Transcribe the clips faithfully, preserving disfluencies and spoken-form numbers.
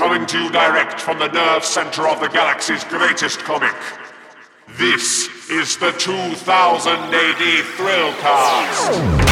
coming to you direct from the nerve center of the galaxy's greatest comic. This is the two thousand A D Thrillcast.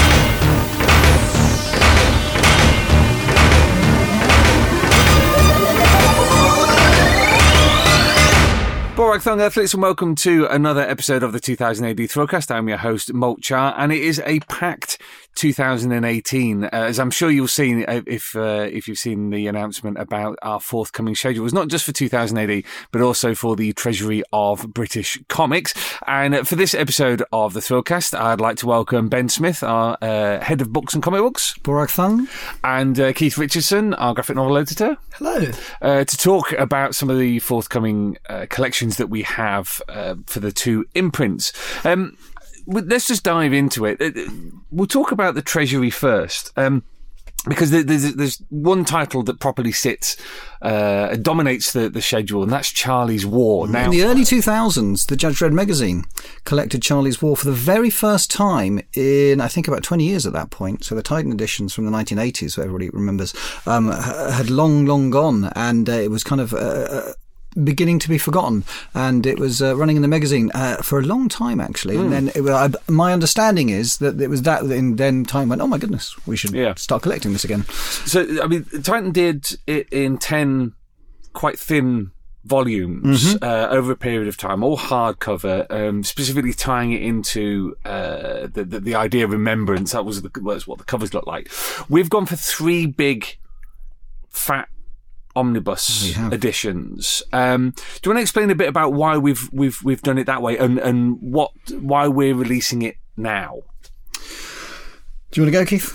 Borak Thung Earthlets, and welcome to another episode of the two thousand A D Thrillcast. I'm your host, Molchar, and it is a packed two thousand eighteen. Uh, as I'm sure you'll see if uh, if you've seen the announcement about our forthcoming schedule. It's not just for two thousand A D, but also for the Treasury of British Comics. And for this episode of the Thrillcast, I'd like to welcome Ben Smith, our uh, head of books and comic books. Borak Thung. And uh, Keith Richardson, our graphic novel editor. Hello. Uh, to talk about some of the forthcoming uh, collections that we have uh, for the two imprints. Um, let's just dive into it. We'll talk about the Treasury first, um, because there's, there's one title that properly sits, uh, dominates the, the schedule, and that's Charlie's War. Now, in the early two thousands, the Judge Dredd magazine collected Charlie's War for the very first time in, I think, about twenty years at that point. So the Titan editions from the nineteen eighties, so everybody remembers, um, had long, long gone, and uh, it was kind of... Uh, beginning to be forgotten, and it was uh, running in the magazine uh, for a long time, actually. Mm. And then it, uh, my understanding is that it was that in then time went, oh my goodness, we should yeah. start collecting this again. So, I mean, Titan did it in ten quite thin volumes mm-hmm. uh, over a period of time, all hardcover, um, specifically tying it into uh, the, the the idea of remembrance. That was, the, was what the covers looked like. We've gone for three big, fat omnibus editions. Um, do you want to explain a bit about why we've we've we've done it that way, and and what why we're releasing it now? Do you want to go, Keith?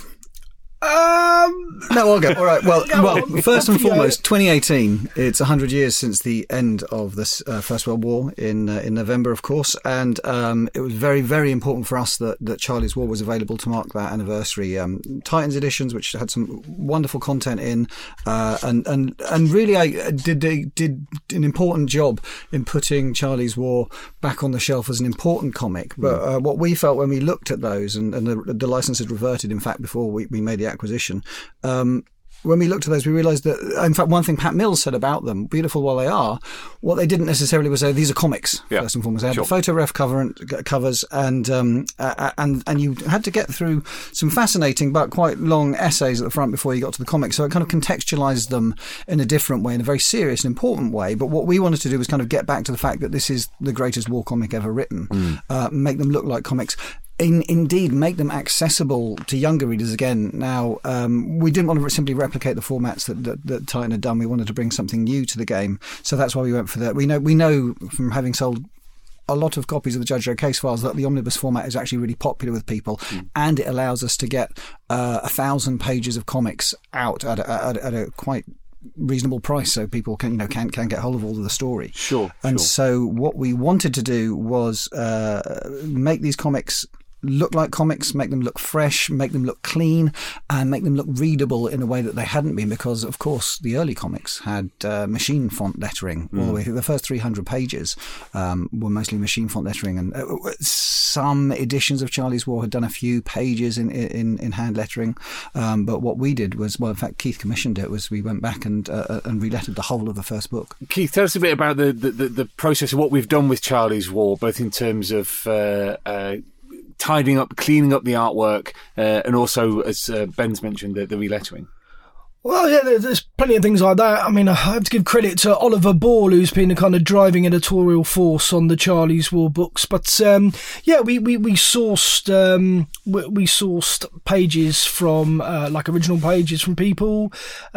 Um, no, I'll go. All right. Well, well. First and foremost, twenty eighteen. It's a hundred years since the end of the uh, First World War in uh, in November, of course, and um, it was very, very important for us that, that Charlie's War was available to mark that anniversary. Um, Titans editions, which had some wonderful content in, uh, and and and really, I did did an important job in putting Charlie's War back on the shelf as an important comic. But uh, what we felt when we looked at those, and, and the, the license had reverted, in fact, before we, we made the acquisition. Um, when we looked at those, we realised that, in fact, one thing Pat Mills said about them, beautiful while they are, what they didn't necessarily was say these are comics, yeah. first and foremost. They had sure. the photo ref cover and, covers, and, um, uh, and and you had to get through some fascinating but quite long essays at the front before you got to the comics. So it kind of contextualised them in a different way, in a very serious and important way. But what we wanted to do was kind of get back to the fact that this is the greatest war comic ever written, mm. uh, make them look like comics. In, indeed, make them accessible to younger readers again. Now, um, we didn't want to simply replicate the formats that, that, that Titan had done. We wanted to bring something new to the game, so that's why we went for that. We know we know from having sold a lot of copies of the Judge Dredd case files that the omnibus format is actually really popular with people, mm. and it allows us to get uh, a thousand pages of comics out at a, at, at a quite reasonable price, so people can you know can can get hold of all of the story. Sure. And sure. so what we wanted to do was uh, make these comics look like comics, make them look fresh, make them look clean, and make them look readable in a way that they hadn't been, because, of course, the early comics had uh, machine font lettering all mm. the way through. The first three hundred pages um, were mostly machine font lettering, and uh, some editions of Charlie's War had done a few pages in in, in hand lettering. Um, but what we did was, well, in fact, Keith commissioned it, was we went back and uh, and relettered the whole of the first book. Keith, tell us a bit about the, the, the, the process of what we've done with Charlie's War, both in terms of uh, uh, tidying up, cleaning up the artwork, uh, and also, as uh, Ben's mentioned, the, the relettering. Well, yeah, there's plenty of things like that. I mean, I have to give credit to Oliver Ball, who's been a kind of driving editorial force on the Charlie's War books. But um, yeah, we we we sourced um, we, we sourced pages from uh, like original pages from people.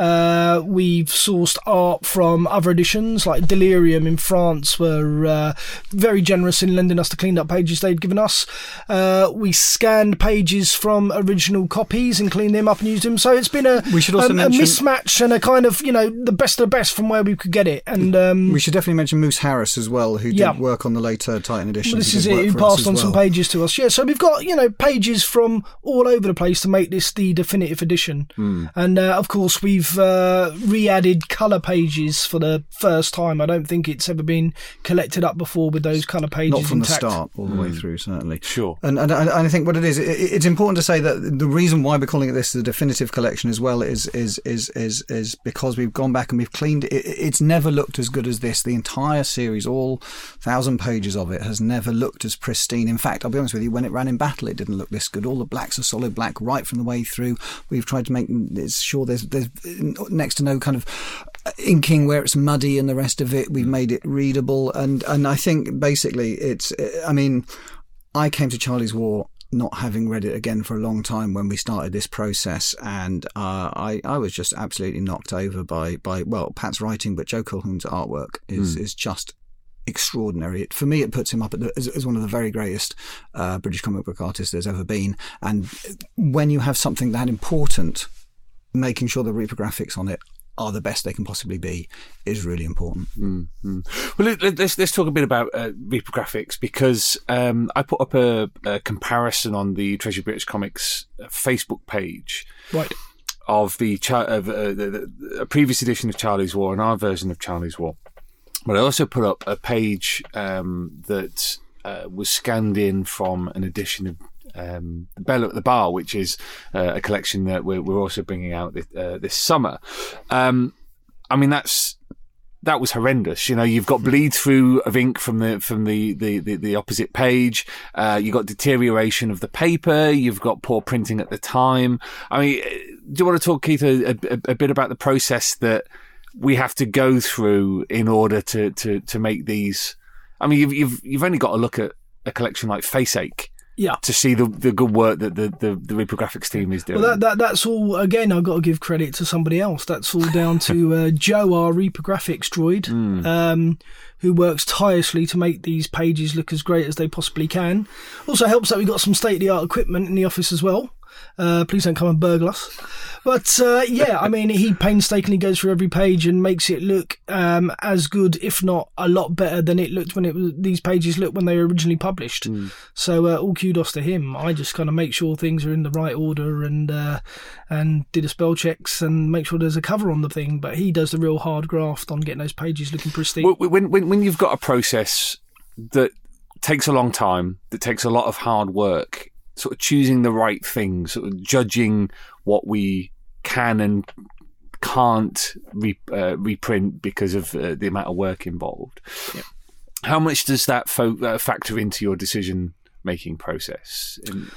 Uh, we've sourced art from other editions, like Delirium in France were uh, very generous in lending us the cleaned up pages they'd given us. Uh, we scanned pages from original copies and cleaned them up and used them. So it's been a we should also um, mention. mismatch and a kind of, you know, the best of the best from where we could get it. And um, we should definitely mention Moose Harris as well, who yeah. did work on the later Titan editions. Well, this is it, who passed on well. some pages to us. Yeah, so we've got, you know, pages from all over the place to make this the definitive edition. Mm. And uh, of course, we've uh, re-added colour pages for the first time. I don't think it's ever been collected up before with those colour pages. Not from intact. the start, all the mm. way through, certainly. Sure. And, and, and I think what it is, it, it's important to say that the reason why we're calling it this the definitive collection as well is is is is is because we've gone back and we've cleaned it. It's never looked as good as this. The entire series, all thousand pages of it, has never looked as pristine. In fact, I'll be honest with you, when it ran in battle, it didn't look this good. All the blacks are solid black right from the way through. We've tried to make sure there's there's next to no kind of inking where it's muddy and the rest of it. We've made it readable, and and I think basically it's. I mean, I came to Charlie's War not having read it again for a long time when we started this process, and uh, I I was just absolutely knocked over by by well Pat's writing, but Joe Colquhoun's artwork is mm. is just extraordinary. It, for me, it puts him up at the, as, as one of the very greatest uh, British comic book artists there's ever been. And when you have something that important, making sure the reprographics on it are the best they can possibly be is really important. Mm-hmm. Well, let, let's let's talk a bit about uh, reprographics, because um, I put up a, a comparison on the Treasury British Comics Facebook page, right, of the, of, uh, the, the a previous edition of Charlie's War and our version of Charlie's War. But I also put up a page um, that uh, was scanned in from an edition of um, Bell at the Bar, which is uh, a collection that we're, we're also bringing out this, uh, this summer. Um, I mean, that's that was horrendous. You know, you've got bleed through of ink from the from the the, the, the opposite page. Uh, you've got deterioration of the paper. You've got poor printing at the time. I mean, do you want to talk, Keith, a, a, a bit about the process that we have to go through in order to, to, to make these? I mean, you've, you've, you've only got to look at a collection like Faceache, yeah, to see the, the good work that the, the, the reprographics team is doing. Well, that, that, that's all, again, I've got to give credit to somebody else. That's all down to uh, Joe, our reprographics droid, mm. um, who works tirelessly to make these pages look as great as they possibly can. Also helps that we've got some state-of-the-art equipment in the office as well. Uh, please don't come and burgle us. But uh, yeah, I mean, he painstakingly goes through every page and makes it look um, as good, if not a lot better than it looked when it was, these pages looked when they were originally published. Mm. So uh, all kudos to him. I just kind of make sure things are in the right order and uh, and did a spell checks and make sure there's a cover on the thing. But he does the real hard graft on getting those pages looking pristine. Well, when when when you've got a process that takes a long time, that takes a lot of hard work, sort of choosing the right things, sort of judging what we can and can't re, uh, reprint because of uh, the amount of work involved. Yeah. How much does that fo- uh, factor into your decision-making process? In-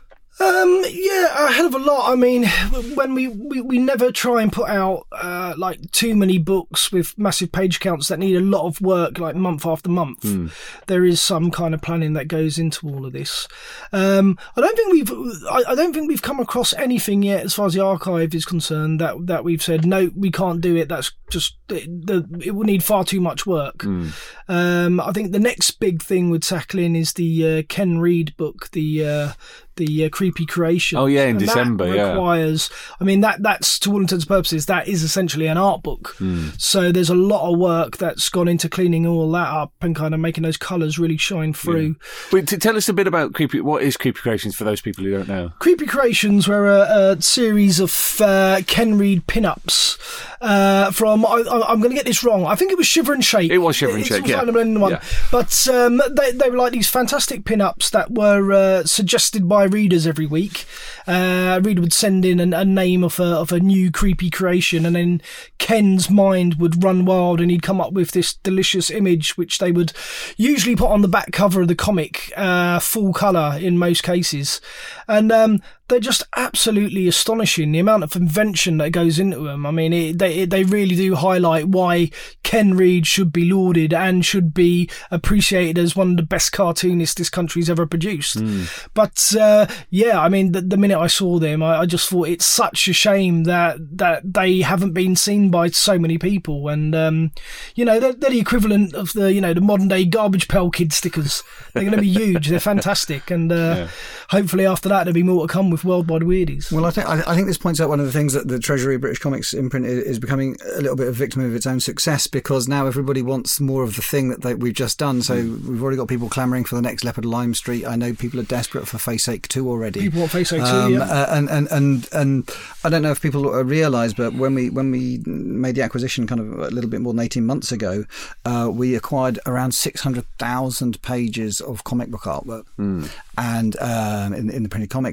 Um, yeah, a hell of a lot. I mean, when we, we, we never try and put out, uh, like too many books with massive page counts that need a lot of work, like month after month. Mm. There is some kind of planning that goes into all of this. Um, I don't think we've, I, I don't think we've come across anything yet as far as the archive is concerned that, that we've said, no, we can't do it. That's just, it, the, it will need far too much work. Mm. Um, I think the next big thing we're tackling is the, uh, Ken Reid book, the, uh, the uh, Creepy Creation. Oh yeah, in and December. That requires, yeah. I mean, that that's to all intents and purposes, that is essentially an art book. Mm. So there's a lot of work that's gone into cleaning all that up and kind of making those colours really shine through. Yeah. Wait, to tell us a bit about Creepy. What is Creepy Creations for those people who don't know? Creepy Creations were a, a series of uh, Ken Reid pin-ups uh, from. I, I'm going to get this wrong. I think it was Shiver and Shake. It was Shiver and Shake. Yeah. One. yeah. But um, they they were like these fantastic pin-ups that were uh, suggested by readers every week. Uh, a reader would send in a, a name of a, of a new creepy creation, and then Ken's mind would run wild and he'd come up with this delicious image, which they would usually put on the back cover of the comic, uh, full colour in most cases. And um, they're just absolutely astonishing, the amount of invention that goes into them. I mean, it, they it, they really do highlight why Ken Reid should be lauded and should be appreciated as one of the best cartoonists this country's ever produced. Mm. But uh, yeah, I mean, the, the minute I saw them, I, I just thought it's such a shame that that they haven't been seen by so many people. And um, you know, they're, they're the equivalent of the you know the modern day Garbage Pail Kid stickers. They're going to be huge. They're fantastic, and uh, yeah. hopefully after that there'll be more to come with Worldwide Weirdies. Well, I think I think this points out one of the things that the Treasury British Comics imprint is becoming a little bit of a victim of its own success, because now everybody wants more of the thing that they, we've just done. So mm. we've already got people clamouring for the next Leopard Lime Street. I know people are desperate for Faceache two already. People want Faceache um, two, yeah. Uh, and, and and and I don't know if people realise, but when we when we made the acquisition kind of a little bit more than eighteen months ago, uh, we acquired around six hundred thousand pages of comic book artwork. Mm. And um, in, in the printed comics, and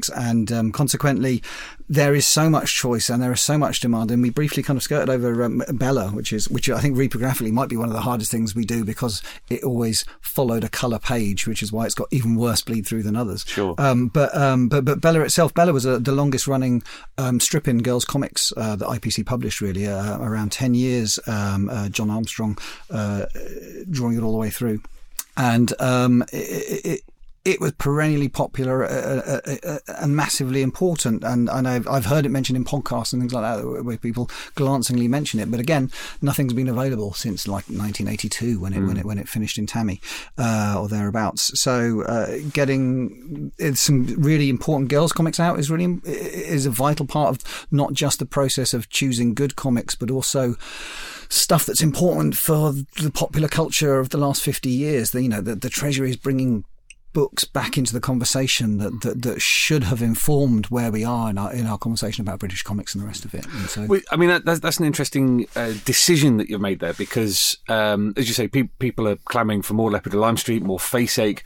and um, consequently, there is so much choice and there is so much demand. And we briefly kind of skirted over um, Bella, which is which I think reprographically might be one of the hardest things we do because it always followed a colour page, which is why it's got even worse bleed through than others. Sure. Um, but um, but but Bella itself, Bella was a, the longest running um, strip in girls' comics uh, that I P C published. Really, uh, around ten years. Um, uh, John Armstrong uh, drawing it all the way through, and um, it, it, it was perennially popular uh, uh, uh, and massively important. And, and I've, I've heard it mentioned in podcasts and things like that, where people glancingly mention it. But again, nothing's been available since like nineteen eighty-two when it mm. when it when it finished in Tammy uh, or thereabouts. So uh, getting some really important girls' comics out is really is a vital part of not just the process of choosing good comics, but also stuff that's important for the popular culture of the last fifty years. The, you know, the, the Treasury is bringing books back into the conversation that, that that should have informed where we are in our in our conversation about British comics and the rest of it. And so, I mean, that, that's, that's an interesting uh, decision that you've made there because, um, as you say, pe- people are clamouring for more Leopard of Lime Street, more Faceache.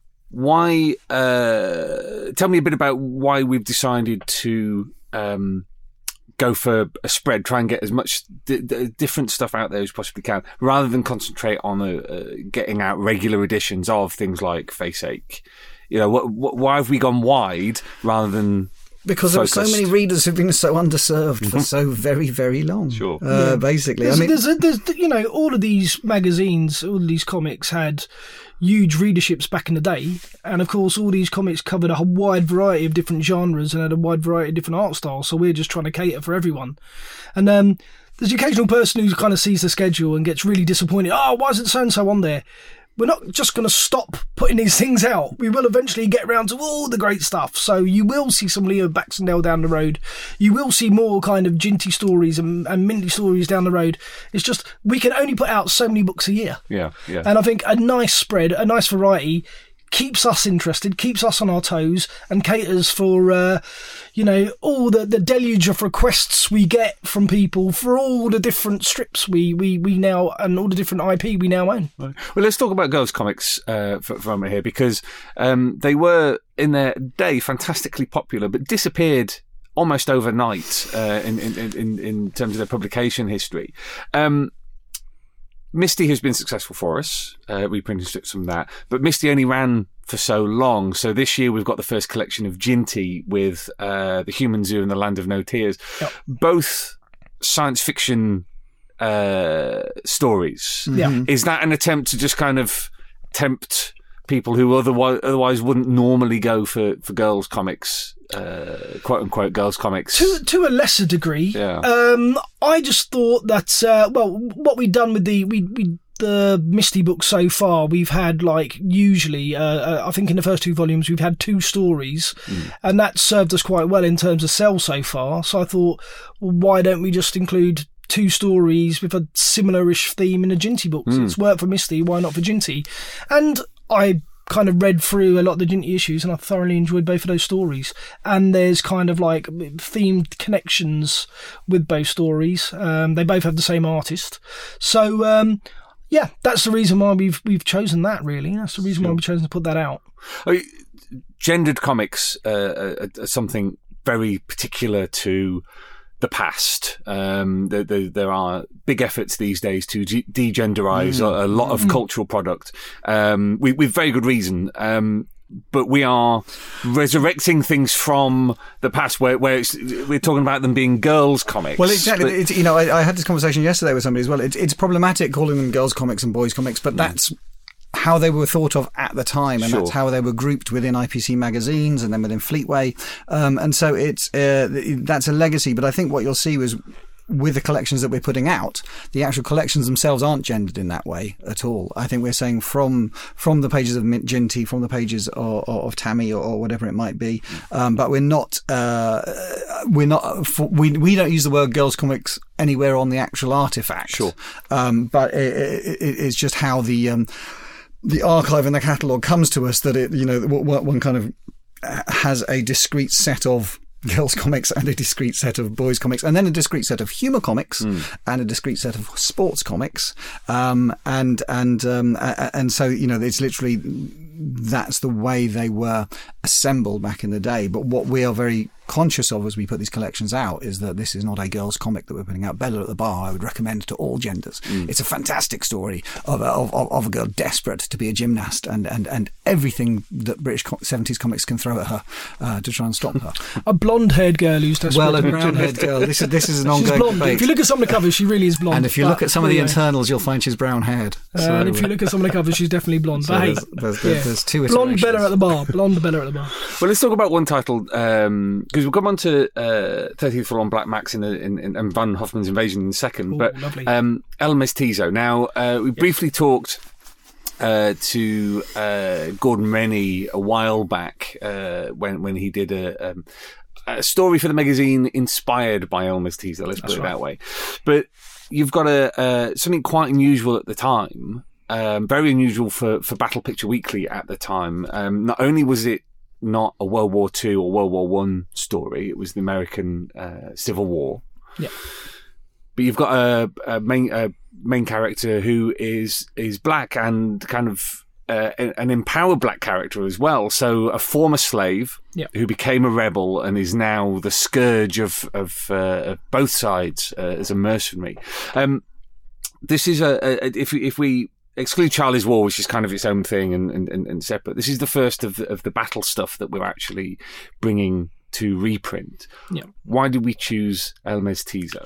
Why? Uh, tell me a bit about why we've decided to um, go for a spread, try and get as much d- d- different stuff out there as possibly can, rather than concentrate on a, uh, getting out regular editions of things like Faceache. You know, what, what, why have we gone wide rather than because there are so many readers who've been so underserved for so very, very long. Sure, uh, yeah. basically. There's, I mean, there's, there's, you know, all of these magazines, all of these comics had huge readerships back in the day, and of course all these comics covered a wide variety of different genres and had a wide variety of different art styles, so we're just trying to cater for everyone. And um, there's the occasional person who kind of sees the schedule and gets really disappointed. Oh, why isn't so-and-so on there? We're not just going to stop putting these things out. We will eventually get around to all the great stuff. So you will see some Leo Baxendale down the road. You will see more kind of Ginty stories and, and Minty stories down the road. It's just we can only put out so many books a year. Yeah, yeah. And I think a nice spread, a nice variety, keeps us interested, keeps us on our toes, and caters for, uh, you know, all the, the deluge of requests we get from people for all the different strips we, we, we now, and all the different I P we now own. Right. Well, let's talk about girls' comics uh, for, for a moment here, because um, they were, in their day, fantastically popular, but disappeared almost overnight uh, in, in, in, in terms of their publication history. Um, Misty has been successful for us, uh, reprinting strips from that, but Misty only ran for so long. So this year we've got the first collection of Ginty with uh, The Human Zoo and The Land of No Tears. Yep. Both science fiction uh, stories. Yeah. Is that an attempt to just kind of tempt people who otherwise otherwise wouldn't normally go for, for girls' comics, uh, quote unquote girls' comics? To to a lesser degree. Yeah. Um, I just thought that uh, well, what we've done with the we we the Misty book so far, we've had like usually uh, uh, I think in the first two volumes we've had two stories, mm. and that served us quite well in terms of sell so far. So I thought, well, why don't we just include two stories with a similar-ish theme in the Ginty books? Mm. It's worked for Misty, why not for Ginty? And I kind of read through a lot of the Ginty issues and I thoroughly enjoyed both of those stories. And there's kind of like themed connections with both stories. Um, they both have the same artist. So, um, yeah, that's the reason why we've we've chosen that, really. That's the reason why we've chosen to put that out. I mean, gendered comics uh, are, are something very particular to the past. Um, there, there, there are big efforts these days to de- degenderize mm. a, a lot of mm. cultural product, um, with, with very good reason. Um, but we are resurrecting things from the past where, where it's, we're talking about them being girls' comics. Well, exactly. But, it's, you know, I, I had this conversation yesterday with somebody as well. It's, it's problematic calling them girls' comics and boys' comics, but mm. that's how they were thought of at the time, and sure. that's how they were grouped within I P C magazines and then within Fleetway. Um, and so it's uh, that's a legacy. But I think what you'll see was with the collections that we're putting out, the actual collections themselves aren't gendered in that way at all. I think we're saying from from the pages of Ginty, from the pages of, of Tammy or, or whatever it might be, um, but we're not uh, we're not we we don't use the word girls comics anywhere on the actual artifact. Sure, um, but it, it, it's just how the um, the archive and the catalogue comes to us that it, you know, one kind of has a discrete set of girls comics and a discrete set of boys comics, and then a discrete set of humour comics mm. and a discrete set of sports comics, um, and and um, and so, you know, it's literally that's the way they were assembled back in the day. But what we are very conscious of as we put these collections out is that this is not a girls' comic that we're putting out. Bella at the Bar, I would recommend to all genders. Mm. It's a fantastic story of a, of, of a girl desperate to be a gymnast and, and, and everything that British seventies comics can throw at her uh, to try and stop her. A blonde-haired girl who's desperate. Well, a brown-haired girl. This is this is an she's ongoing blonde. debate. If you look at some of the covers, she really is blonde. And if you look at some of the yeah. internals, you'll find she's brown-haired. Uh, so, and if you look at some of the covers, she's definitely blonde. So but hey, there's, there's, there's, yeah. there's two blonde iterations. Bella at the Bar. Blonde Bella at the Bar. Well, let's talk about one title because um, we'll come on to uh, thirteenth Floor on Black Max in, the, in, in and Van Hoffman's Invasion in a second. Ooh, but um, El Mestizo. Now, uh, we briefly yeah. talked uh, to uh, Gordon Rennie a while back uh, when when he did a, um, a story for the magazine inspired by El Mestizo. Let's That's put it right. that way. But you've got a uh, something quite unusual at the time. Um, very unusual for, for Battle Picture Weekly at the time. Um, not only was it not a World War Two or World War One story, it was the American uh, Civil War. Yeah. But you've got a, a main a main character who is is black and kind of uh, an empowered black character as well. So a former slave yeah. who became a rebel and is now the scourge of of, uh, of both sides uh, as a mercenary. Um, this is a, a if if we exclude Charlie's War, which is kind of its own thing and, and, and separate. This is the first of the, of the battle stuff that we're actually bringing to reprint. Yeah. Why did we choose El Mestizo?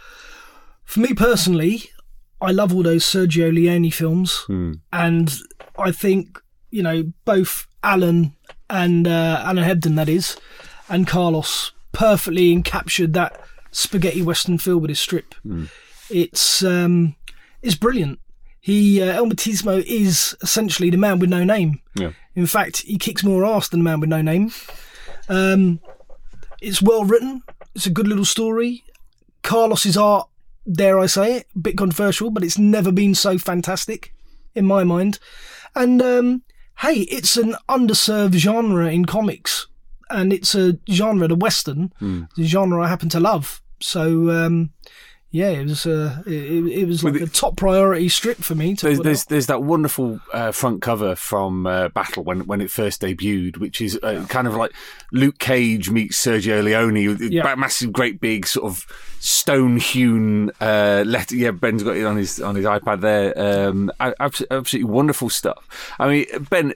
For me personally, I love all those Sergio Leone films, Hmm. and I think, you know, both Alan and uh, Alan Hebden, that is, and Carlos perfectly encaptured that spaghetti western feel with his strip. Hmm. It's um, it's brilliant. He uh, El Mestizo is essentially the man with no name. Yeah. In fact, he kicks more ass than the man with no name. Um, it's well written. It's a good little story. Carlos's art, dare I say it, a bit controversial, but it's never been so fantastic in my mind. And um, hey, it's an underserved genre in comics, and it's a genre, the Western, Mm. the genre I happen to love. So. Um, Yeah, it was uh, it, it was like Well, a top priority strip for me. To There's put there's, out. there's that wonderful uh, front cover from uh, Battle when when it first debuted, which is uh, kind of like Luke Cage meets Sergio Leone, Yeah. massive, great big sort of stone hewn uh, letter. Yeah, Ben's got it on his on his iPad there. Um, absolutely, absolutely wonderful stuff. I mean, Ben,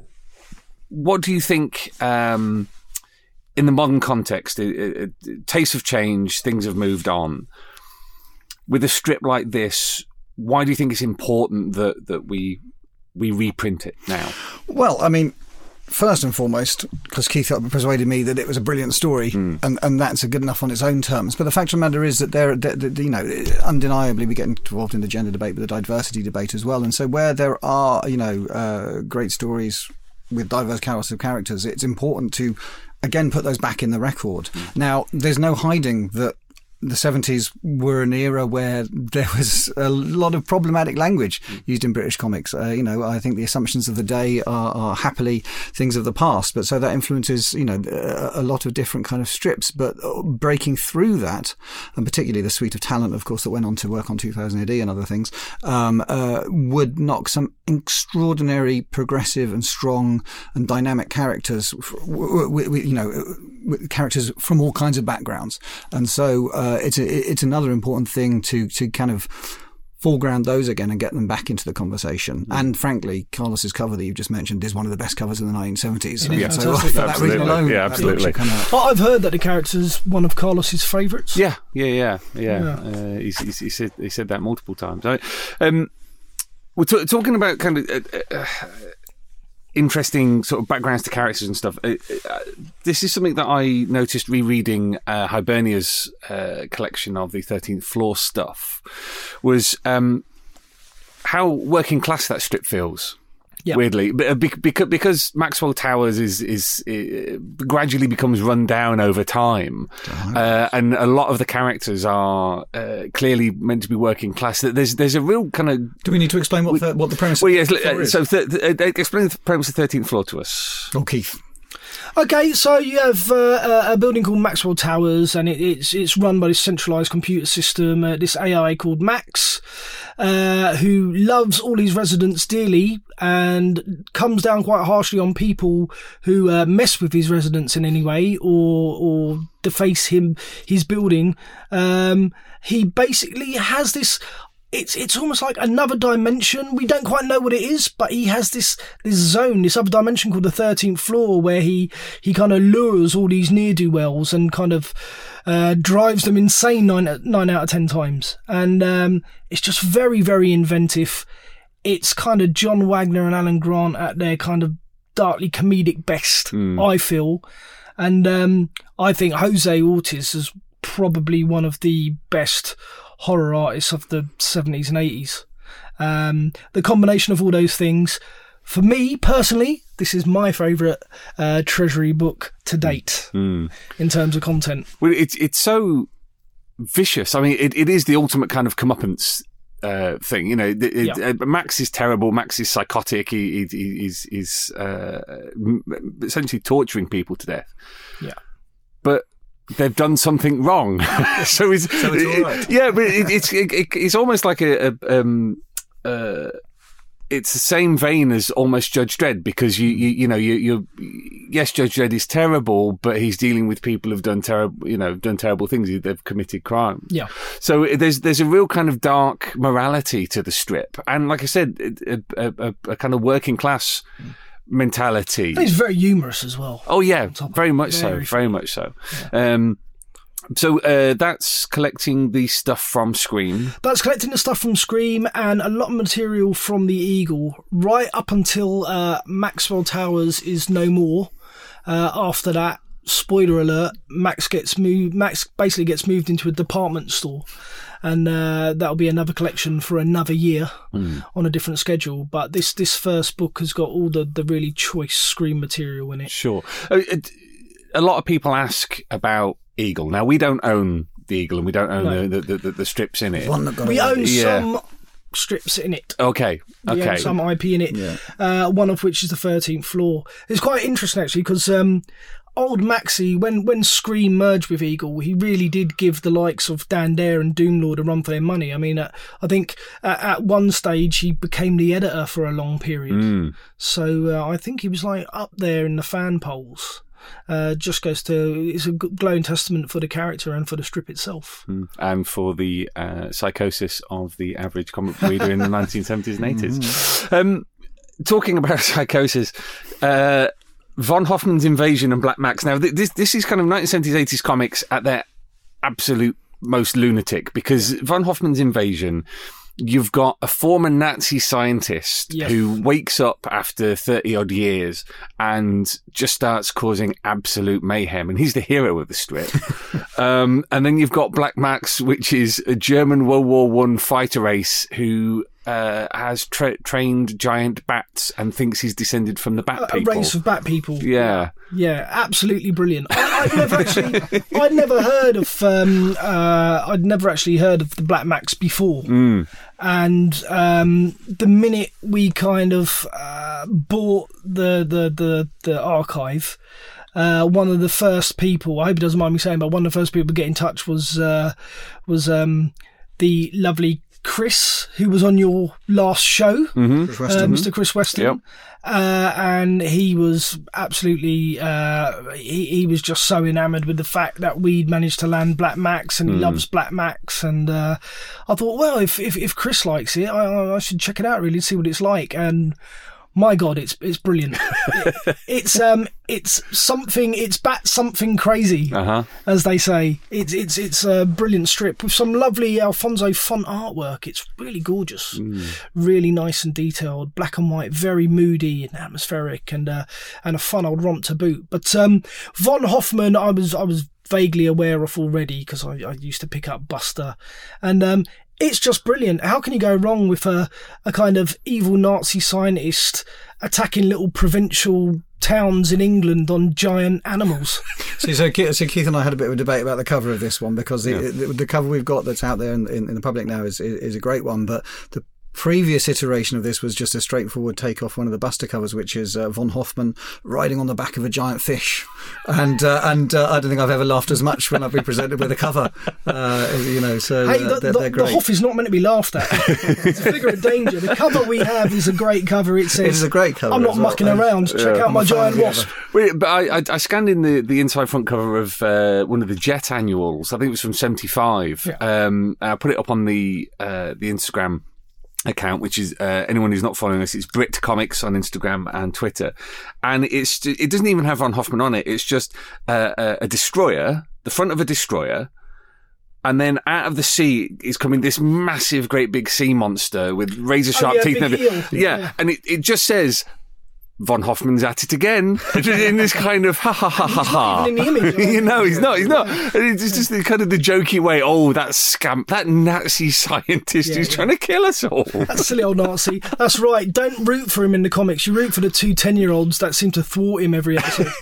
what do you think? Um, in the modern context, it, it, it, tastes have changed, things have moved on. With a strip like this, why do you think it's important that, that we we reprint it now? Well, I mean, first and foremost, because Keith persuaded me that it was a brilliant story, mm. and, and that's good enough on its own terms. But the fact of the matter is that there, you know, undeniably we get involved in the gender debate, but the diversity debate as well. And so where there are, you know, uh, great stories with diverse cast of characters, it's important to, again, put those back in the record. Mm. Now, there's no hiding that the seventies were an era where there was a lot of problematic language used in British comics. Uh, you know, I think the assumptions of the day are, are happily things of the past, but so that influences, you know, a, a lot of different kind of strips. But breaking through that, and particularly the suite of talent, of course, that went on to work on two thousand A D and other things, um, uh, would knock some extraordinary, progressive and strong and dynamic characters, w- w- you know, characters from all kinds of backgrounds. And so, uh, it's a, it's another important thing to, to kind of foreground those again and get them back into the conversation. Mm. And frankly, Carlos's cover that you've just mentioned is one of the best covers in the nineteen seventies. Yeah, so for that reason alone, yeah, absolutely. Well, I've heard that the character's one of Carlos's favourites. Yeah, yeah, yeah, yeah. yeah. Uh, he's, he's, he said he said that multiple times. I, um, we're t- talking about kind of. Uh, uh, interesting sort of backgrounds to characters and stuff. Uh, uh, this is something that I noticed rereading uh, Hibernia's uh, collection of the thirteenth Floor stuff, was um, how working class that strip feels. Yep. Weirdly, but because because Maxwell Towers is is uh, gradually becomes run down over time, uh, and a lot of the characters are uh, clearly meant to be working class. There's there's a real kind of. Do we need to explain what the, what the premise? Well, yes. Uh, so th- th- explain the premise of thirteenth Floor to us. Oh, Keith. Okay, so you have uh, a building called Maxwell Towers, and it, it's it's run by this centralised computer system, uh, this A I called Max. uh, who loves all his residents dearly and comes down quite harshly on people who uh, mess with his residents in any way or or deface him, his building. Um, he basically has this. It's it's almost like another dimension. We don't quite know what it is, but he has this this zone, this other dimension called the thirteenth floor, where he he kind of lures all these ne'er-do-wells and kind of uh, drives them insane nine nine out of ten times. And um, it's just very very inventive. It's kind of John Wagner and Alan Grant at their kind of darkly comedic best, mm. I feel. And um, I think Jose Ortiz is probably one of the best horror artists of the seventies and eighties. Um, the combination of all those things, for me personally, this is my favourite uh, Treasury book to date mm. in terms of content. Well, it's it's so vicious. I mean, it, it is the ultimate kind of comeuppance uh, thing. You know, it, it, yeah. uh, Max is terrible. Max is psychotic. He, he he's he's uh, essentially torturing people to death. Yeah, but they've done something wrong. so it's, so it's all right. Yeah, but it, it's it, it, it's almost like a, a um uh it's the same vein as almost Judge Dredd, because you you, you know you you yes, Judge Dredd is terrible, but he's dealing with people who've done terrible you know done terrible things. They've committed crime. Yeah. So there's there's a real kind of dark morality to the strip, and like I said, a, a, a, a kind of working class mentality. And it's very humorous as well. Oh yeah, very much very so, very much so. Yeah. Um, so uh, that's collecting the stuff from Scream. That's collecting the stuff from Scream and a lot of material from the Eagle, right up until uh, Maxwell Towers is no more. Uh, after that, spoiler alert, Max gets moved. Max basically gets moved into a department store. And uh, that'll be another collection for another year mm. on a different schedule. But this this first book has got all the, the really choice Scream material in it. Sure. A lot of people ask about Eagle. Now, we don't own the Eagle and we don't own no. the, the, the, the strips in it. We own yeah. some strips in it. Okay. Okay. We own some I P in it, yeah. uh, one of which is the thirteenth floor. It's quite interesting, actually, because... Um, Old Maxie, when, when Scream merged with Eagle, he really did give the likes of Dan Dare and Doomlord a run for their money. I mean, uh, I think uh, at one stage he became the editor for a long period. Mm. So uh, I think he was like up there in the fan polls. Uh, just goes to, it's a glowing testament for the character and for the strip itself. Mm. And for the uh, psychosis of the average comic reader in the nineteen seventies and eighties. Mm. Um, talking about psychosis... Uh, Von Hoffman's Invasion and Black Max. Now, this this is kind of nineteen seventies, eighties comics at their absolute most lunatic, because Von Hoffman's Invasion, you've got a former Nazi scientist yes. who wakes up after thirty-odd years and just starts causing absolute mayhem, and he's the hero of the strip. um, and then you've got Black Max, which is a German World War One fighter ace who... Uh, has tra- trained giant bats and thinks he's descended from the bat a, people. A race of bat people. Yeah. Yeah, absolutely brilliant. I, I'd never actually, I'd never heard of, um, uh, I'd never actually heard of the Black Max before. Mm. And um, the minute we kind of uh, bought the, the, the, the archive, uh, one of the first people, I hope he doesn't mind me saying, but one of the first people to get in touch was, uh, was um, the lovely Chris, who was on your last show, mm-hmm. Chris Weston. uh, Mister Chris Weston, yep. uh, and he was absolutely, uh, he, he was just so enamoured with the fact that we'd managed to land Black Max, and he mm. loves Black Max, and uh, I thought, well, if, if if Chris likes it, I, I should check it out, really, see what it's like, and my God, it's it's brilliant. it, it's um it's something it's bat something crazy, uh-huh. as they say. It's it's it's a brilliant strip with some lovely Alfonso font artwork. It's really gorgeous, mm. really nice and detailed, black and white, very moody and atmospheric, and uh, and a fun old romp to boot. But um, Von Hoffman, I was I was vaguely aware of already because I, I used to pick up Buster, and um. It's just brilliant. How can you go wrong with a, a kind of evil Nazi scientist attacking little provincial towns in England on giant animals? See, so, so Keith and I had a bit of a debate about the cover of this one, because the, yeah. the, the cover we've got that's out there in, in, in the public now is, is is a great one, but the previous iteration of this was just a straightforward take off one of the Buster covers, which is uh, Von Hoffman riding on the back of a giant fish. And uh, and uh, I don't think I've ever laughed as much when I've been presented with a cover. Uh, you know, so hey, uh, the, they're, the, they're great. the Hoff is not meant to be laughed at. It's a figure of danger. The cover we have is a great cover. It says, it is a great cover. I'm not well. mucking around. Check yeah, out my giant wasp. Wait, but I, I, I scanned in the, the inside front cover of uh, one of the Jet annuals. I think it was from seventy-five. Yeah. Um, I put it up on the uh, the Instagram account, which is uh, anyone who's not following us, it's Brit Comics on Instagram and Twitter, and it's it doesn't even have Von Hoffman on it. It's just uh, a, a destroyer, the front of a destroyer, and then out of the sea is coming this massive, great big sea monster with razor sharp oh, yeah, teeth. big And everything. heel. Yeah, Yeah. and it, it just says, Von Hoffman's at it again, in this kind of ha ha ha ha ha. He's not even in the image. You know, he's not. He's not. And it's just the kind of the jokey way. Oh, that scamp, that Nazi scientist Yeah, who's yeah. trying to kill us all. That silly old Nazi. That's right. Don't root for him in the comics. You root for the two ten-year-olds that seem to thwart him every episode.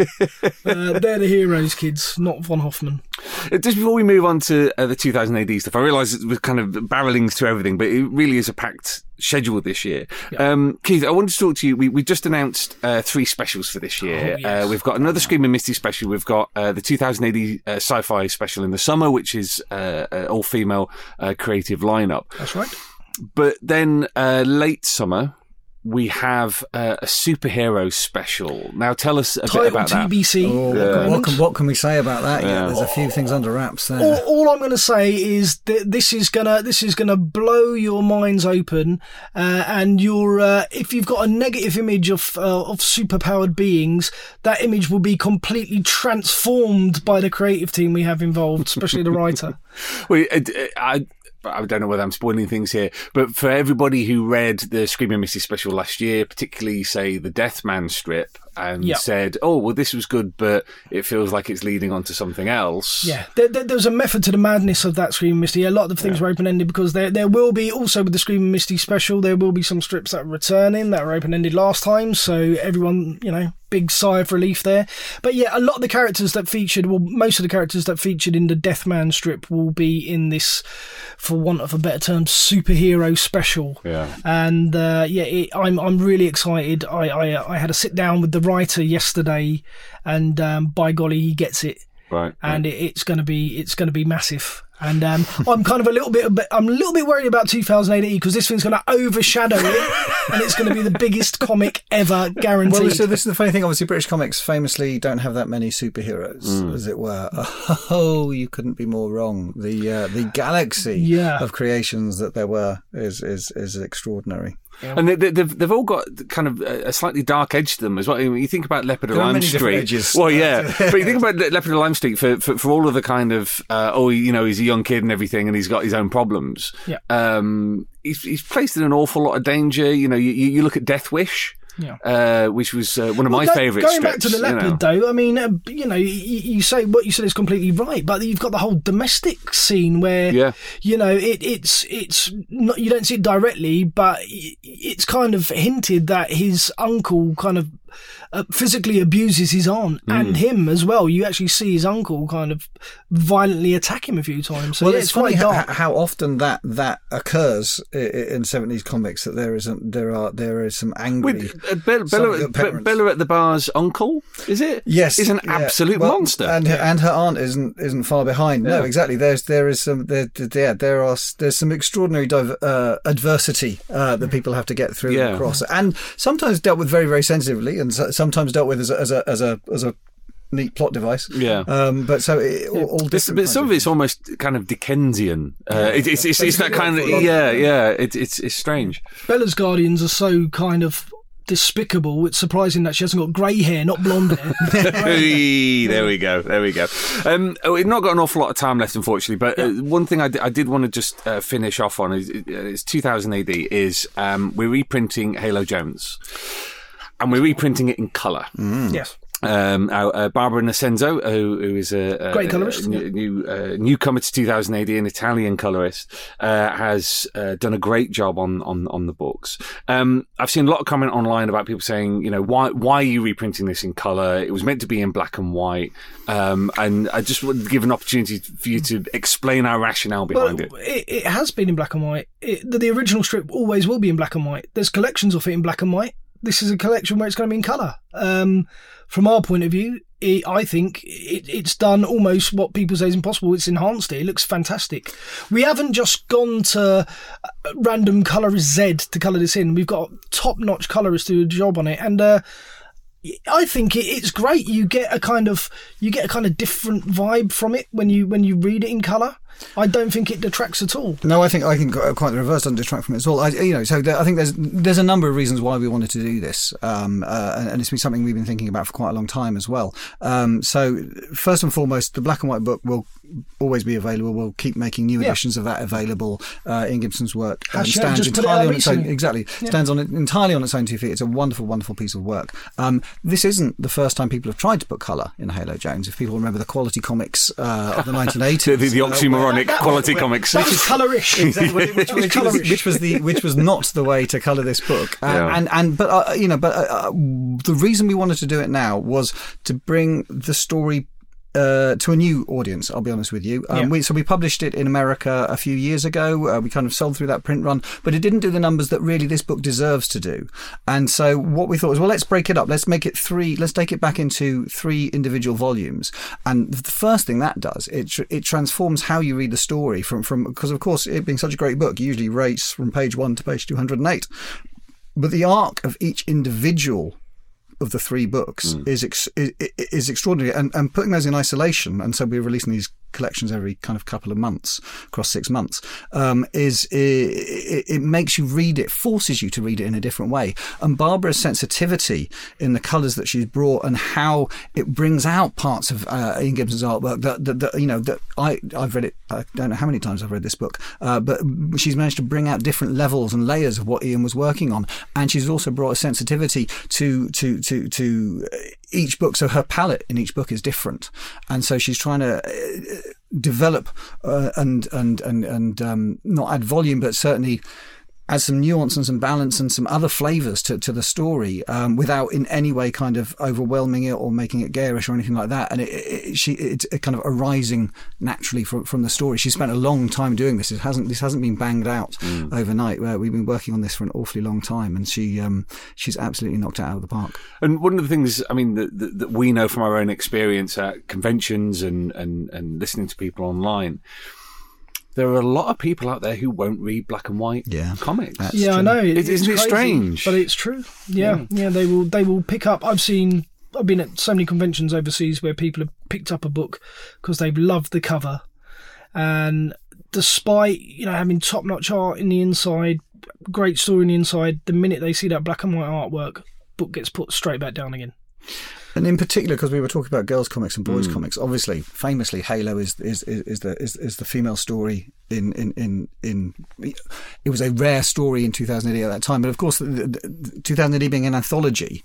uh, they're the heroes, kids, not Von Hoffman. Just before we move on to uh, the two thousand A D stuff, I realise we're kind of barreling through everything, but it really is a packed schedule this year. Yeah. Um, Keith, I wanted to talk to you. We, we just announced uh, three specials for this year. Oh, yes. uh, we've got another Screaming Misty special. We've got uh, the two thousand A D uh, sci-fi special in the summer, which is uh, an all-female uh, creative lineup. That's right. But then uh, late summer, we have uh, a superhero special. Now, tell us a Title bit about that. T B C. Oh, at the what, moment. can, what can we say about that? Yeah, Yeah. there's a few things under wraps there. All, all I'm going to say is that this is gonna this is gonna blow your minds open, uh, and your uh, if you've got a negative image of uh, of superpowered beings, that image will be completely transformed by the creative team we have involved, especially the writer. Well, I, I, I don't know whether I'm spoiling things here, but for everybody who read the Screaming Misty special last year, particularly, say, the Deathman strip, and Yep. said, oh, well, this was good, but it feels like it's leading on to something else. Yeah, there, there, there's a method to the madness of that Screaming Misty. A lot of things Yeah. were open-ended because there there will be, also with the Screaming Misty special, there will be some strips that are returning that were open-ended last time, so everyone, you know, big sigh of relief there. But yeah, a lot of the characters that featured, well, most of the characters that featured in the Deathman strip will be in this, for want of a better term, superhero special. Yeah. And uh, yeah, it, I'm I'm really excited. I, I I had a sit down with the writer yesterday, and um, by golly, he gets it. Right. And it, it's going to be it's going to be massive. And um, I'm kind of a little bit I'm a little bit worried about two thousand A D because this thing's going to overshadow it, and it's going to be the biggest comic ever, guaranteed. Well, so this is the funny thing. Obviously, British comics famously don't have that many superheroes, Mm. as it were. Oh, you couldn't be more wrong. The uh, the galaxy Yeah. of creations that there were is is is extraordinary. And they, they, they've they've all got kind of a a slightly dark edge to them as well. I mean, you think about Leopard of There are Lime many different Street. edges. Well, yeah, but you think about Le- Leopard of Lime Street for, for for all of the kind of uh, oh, you know, he's a young kid and everything, and he's got his own problems. Yeah. Um, he's he's placed in an awful lot of danger. You know, you you you look at Death Wish. Yeah. Uh, which was uh, one of Well, my go- favourite Going strips. back to the you leopard, know. though, I mean, uh, you know, you, you say what you said is completely right, but you've got the whole domestic scene where, Yeah. you know, it, it's it's not you don't see it directly, but it's kind of hinted that his uncle kind of uh, physically abuses his aunt Mm. and him as well. You actually see his uncle kind of violently attack him a few times. So well, yeah, it's, it's funny quite how, dark. how often that that occurs i- i- in seventies comics. That there is a, there are there is some angry. With uh, Bella, Some Bella, of the Be- parents. Bella at the bar's uncle, is it? Yes, is an yeah. absolute Well, monster. and her, and her aunt isn't isn't far behind. No, Yeah. exactly. There's there is some there there, there are there's some extraordinary div- uh, adversity uh, that people have to get through Yeah. and across, and sometimes dealt with very very sensitively, and so, sometimes dealt with as a as a as a, as a neat plot device. Yeah. Um, but so it, all, all But, different. but kinds some of of it's almost kind of Dickensian. Uh, it, it's, it's, it's that kind of, yeah, yeah, it, it's it's strange. Bella's guardians are so kind of despicable. It's surprising that she hasn't got grey hair, not blonde hair. Hey, there we go, there we go. Um, oh, we've not got an awful lot of time left, unfortunately, but uh, one thing I, d- I did want to just uh, finish off on is uh, it's two thousand A D, is um, we're reprinting Halo Jones. And we're reprinting it in colour. Yes. Um, our, uh, Barbara Nascenzo, who, who is a, a great colorist, a, a new uh, newcomer to two thousand A D, an Italian colorist, uh, has uh, done a great job on on on the books. Um, I've seen a lot of comment online about people saying, you know, why why are you reprinting this in color? It was meant to be in black and white. Um, and I just wanted to give an opportunity for you to explain our rationale behind well, it. it. It has been in black and white. It, the, the original strip always will be in black and white. There's collections of it in black and white. This is a collection where it's going to be in colour. Um, from our point of view, it, I think it, it's done almost what people say is impossible. It's enhanced it. It looks fantastic. We haven't just gone to random colourist Z to colour this in. We've got top-notch colourists do a job on it. And uh, I think it, it's great. You get a kind of you get a kind of different vibe from it when you when you read it in colour. I don't think it detracts at all. No, I think I think quite the reverse. Doesn't detract from it at all. I, you know, so there, I think there's there's a number of reasons why we wanted to do this, um, uh, and, and it's been something we've been thinking about for quite a long time as well. Um, so first and foremost, the black and white book will always be available. We'll keep making new editions yeah. of that available. Uh, Ian Gibson's work um, stands entirely on its own. Exactly, yeah. stands on it entirely on its own two feet. It's a wonderful, wonderful piece of work. Um, this isn't the first time people have tried to put colour in Halo Jones. If people remember the Quality Comics uh, of the nineteen eighties, the, the oxymoronic uh, Quality Comics. That was colourish. Exactly, which, which, was, which was the which was not the way to colour this book. Uh, yeah. And and but uh, you know, but uh, uh, the reason we wanted to do it now was to bring the story Uh, to a new audience, I'll be honest with you. Um, yeah. we, so we published it in America a few years ago. Uh, we kind of sold through that print run, but it didn't do the numbers that really this book deserves to do. And so what we thought was, well, let's break it up. Let's make it three. Let's take it back into three individual volumes. And the first thing that does, it tr- it transforms how you read the story from from because of course it being such a great book, you usually race from page one to page two hundred eight. But the arc of each individual of the three books mm. is, ex- is is extraordinary, and and putting those in isolation, and so we're releasing these collections every kind of couple of months across six months. Um, is it, it makes you read it, forces you to read it in a different way. And Barbara's sensitivity in the colours that she's brought and how it brings out parts of uh, Ian Gibson's artwork that, that, that you know that I I've read it. I don't know how many times I've read this book, uh, but she's managed to bring out different levels and layers of what Ian was working on, and she's also brought a sensitivity to to to to each book. So her palette in each book is different, and so she's trying to develop uh, and and and and um, not add volume, but certainly add some nuance and some balance and some other flavours to, to the story, um, without in any way kind of overwhelming it or making it garish or anything like that. And it, it, she, it's kind of arising naturally from, from the story. She spent a long time doing this. It hasn't, this hasn't been banged out mm. overnight. Uh, we've been working on this for an awfully long time, and she, um, she's absolutely knocked it out of the park. And one of the things, I mean, that, that, that we know from our own experience at conventions and, and, and listening to people online, there are a lot of people out there who won't read black and white yeah, comics. Yeah, true. I know. It, it, isn't it's it strange? But it's true. Yeah, yeah, yeah. They will. They will pick up. I've seen. I've been at so many conventions overseas where people have picked up a book because they've loved the cover, and despite you know having top-notch art in the inside, great story in the inside, the minute they see that black and white artwork, book gets put straight back down again. And in particular, because we were talking about girls' comics and boys' mm. comics, obviously, famously, Halo is is is, is the is, is the female story in, in in in. It was a rare story in two thousand A D at that time, but of course, the, the, two thousand A D being an anthology,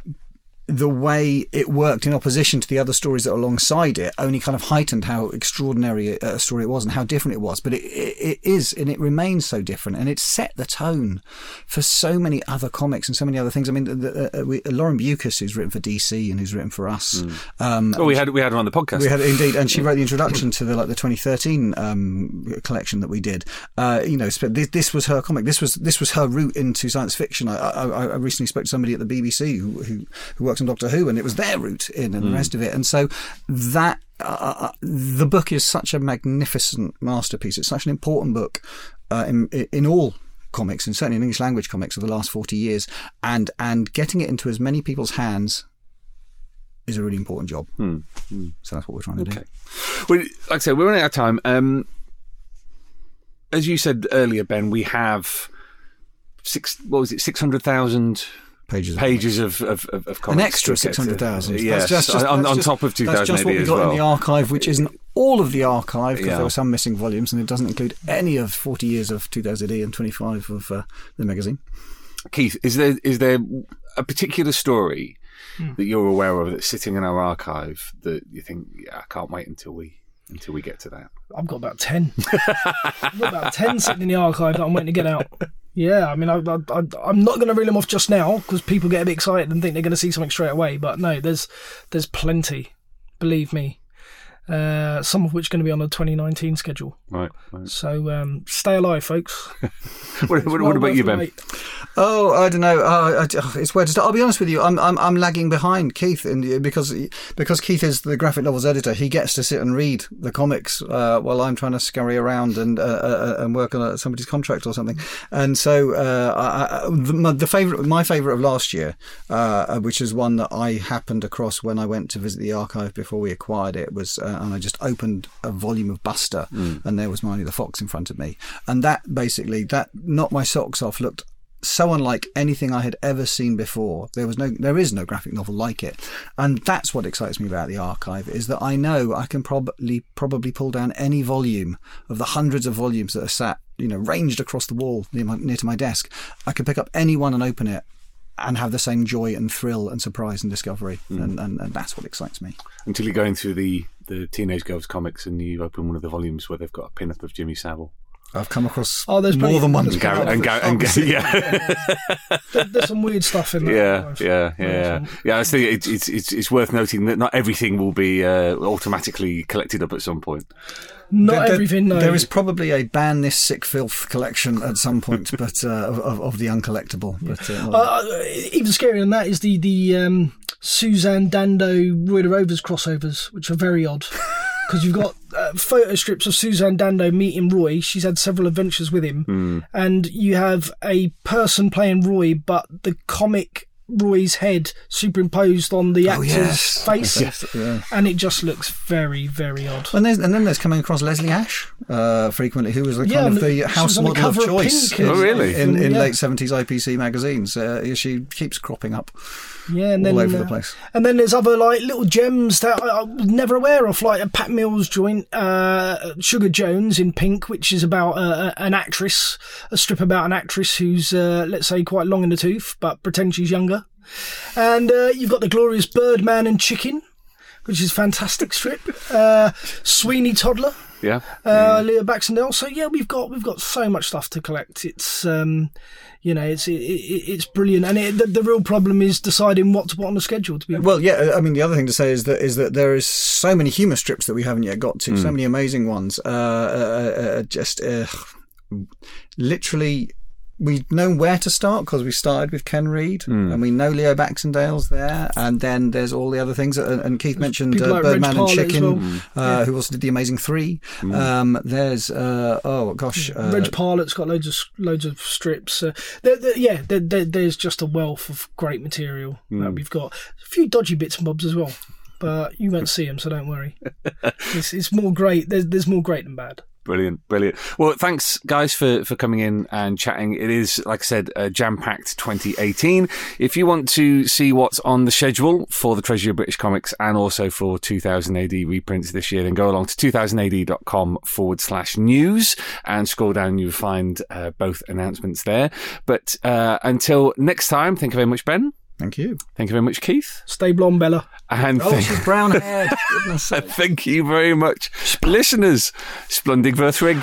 the way it worked in opposition to the other stories that were alongside it only kind of heightened how extraordinary a story it was and how different it was. But it, it, it is, and it remains so different, and it set the tone for so many other comics and so many other things. I mean, the, the, uh, we, Lauren Bucas, who's written for D C and who's written for us. Mm. Um, oh, we had we had her on the podcast. We had indeed, and she wrote the introduction to the like the twenty thirteen um, collection that we did. Uh, you know, this, this was her comic. This was this was her route into science fiction. I, I, I recently spoke to somebody at the B B C who who, who works on Doctor Who, and it was their route in and mm. the rest of it. And so that uh, the book is such a magnificent masterpiece. It's such an important book uh, in in all comics, and certainly in English language comics of the last forty years. And and getting it into as many people's hands is a really important job. Mm. Mm. So that's what we're trying to okay. do. Well, like I said, we're running out of time. Um, as you said earlier, Ben, we have six. What was it? Six hundred thousand. Pages, pages of, of, of, of comics. An extra six hundred thousand. Yes, that's just, just, on, that's on just, top of two thousand That's just what we got well. in the archive, which isn't all of the archive, because yeah. there were some missing volumes, and it doesn't include any of forty years of two thousand A D and twenty-five of uh, the magazine. Keith, is there is there a particular story mm. that you're aware of that's sitting in our archive that you think, yeah, I can't wait until we until we get to that? I've got about ten. I've got about ten sitting in the archive that I'm waiting to get out. Yeah, I mean, I, I, I, I'm not going to reel them off just now because people get a bit excited and think they're going to see something straight away. But no, there's there's plenty, believe me. Uh, some of which are going to be on the twenty nineteen schedule. Right. right. So um, stay alive, folks. what, what, what about you, Ben? Oh, I don't know. Uh, I, it's where to start. I'll be honest with you. I'm I'm, I'm lagging behind Keith, in, because because Keith is the graphic novels editor. He gets to sit and read the comics uh, while I'm trying to scurry around and uh, uh, and work on a, somebody's contract or something. And so uh, I, I, the, the favorite, my favorite of last year, uh, which is one that I happened across when I went to visit the archive before we acquired it, was. Uh, and I just opened a volume of Buster, mm. and there was Marnie the Fox in front of me. And that basically, that knocked my socks off, looked so unlike anything I had ever seen before. There was no, there is no graphic novel like it. And that's what excites me about the archive, is that I know I can probably, probably pull down any volume of the hundreds of volumes that are sat, you know, ranged across the wall near, my, near to my desk. I can pick up any one and open it and have the same joy and thrill and surprise and discovery. Mm. And, and, and that's what excites me. Until you're going through the, the Teenage Girls comics and you open one of the volumes where they've got a pin-up of Jimmy Savile. I've come across oh, there's more than one. And, Gar- and, Gar- and Gar- yeah. there, there's some weird stuff in there. Yeah, yeah, yeah, yeah. Yeah, I think it's, it's, it's, it's worth noting that not everything will be uh, automatically collected up at some point. Not there, everything, no. There is probably a ban this sick filth collection at some point, but uh, of, of the uncollectible. But uh, uh, even scarier than that is the the um, Suzanne Dando Roy the Rovers crossovers, which are very odd. Because you've got uh, photo strips of Suzanne Dando meeting Roy. She's had several adventures with him. Mm. And you have a person playing Roy, but the comic Roy's head superimposed on the actor's oh, yes. face. Yes, yeah. And it just looks very, very odd. And, and then there's coming across Leslie Ash uh, frequently, who was the yeah, kind of the house model of choice in, oh, really? in, in yeah. late seventies I P C magazines. Uh, she keeps cropping up. Yeah, and all then, over uh, the place. And then there's other like little gems that I, I was never aware of, like a Pat Mills joint, uh, Sugar Jones in pink, which is about uh, an actress, a strip about an actress who's, uh, let's say, quite long in the tooth, but pretends she's younger. And uh, you've got the glorious Birdman and Chicken, which is a fantastic strip. Uh, Sweeney Toddler. Yeah. Uh, Leah Baxendale. So yeah, we've got we've got so much stuff to collect. It's um, you know, it's it, it, it's brilliant, and it, the, the real problem is deciding what to put on the schedule. To be well, yeah. I mean, the other thing to say is that is that there is so many humour strips that we haven't yet got to. Mm. So many amazing ones. Uh, uh, uh, just uh, literally. We know where to start because we started with Ken Reed, mm. and we know Leo Baxendale's there, and then there's all the other things. And, and Keith mentioned uh, like Birdman and Chicken, well. uh, yeah. who also did The Amazing Three. Mm. Um, there's uh, oh gosh, uh, Reg Parlett's got loads of loads of strips. Uh, they're, they're, yeah, they're, they're, there's just a wealth of great material mm. that we've got. A few dodgy bits and bobs as well, but you won't see them, so don't worry. It's, it's more great. There's there's more great than bad. Brilliant, brilliant. Well, thanks, guys, for, for coming in and chatting. It is, like I said, a jam-packed twenty eighteen. If you want to see what's on the schedule for the Treasury of British Comics and also for two thousand A D reprints this year, then go along to two thousand A D dot com forward slash news and scroll down. You'll find uh, both announcements there. But uh, until next time, thank you very much, Ben. Thank you. Thank you very much, Keith. Stay blonde, Bella. And oh, th- she's brown haired. Goodness sake. Thank you very much, listeners. Splundig Verthrig.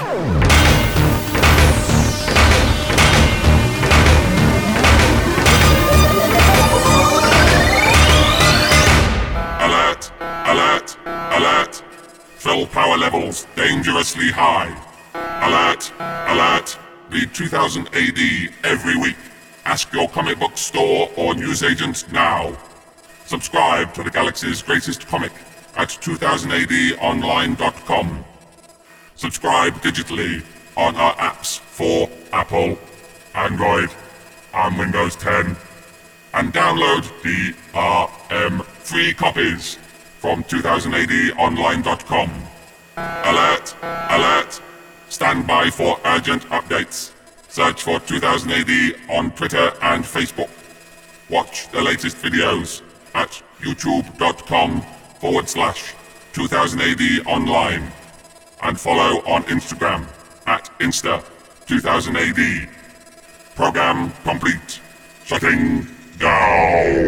Alert! Alert! Alert! Fill power levels dangerously high. Alert! Alert! Read two thousand A D every week. Ask your comic book store or newsagent now. Subscribe to the galaxy's greatest comic at two thousand A D online dot com. Subscribe digitally on our apps for Apple, Android, and Windows ten. And download D R M free copies from two thousand A D online dot com. Alert! Alert! Stand by for urgent updates. Search for two thousand A D on Twitter and Facebook. Watch the latest videos at youtube.com forward slash 2000AD online. And follow on Instagram at Insta two thousand A D. Program complete. Shutting down.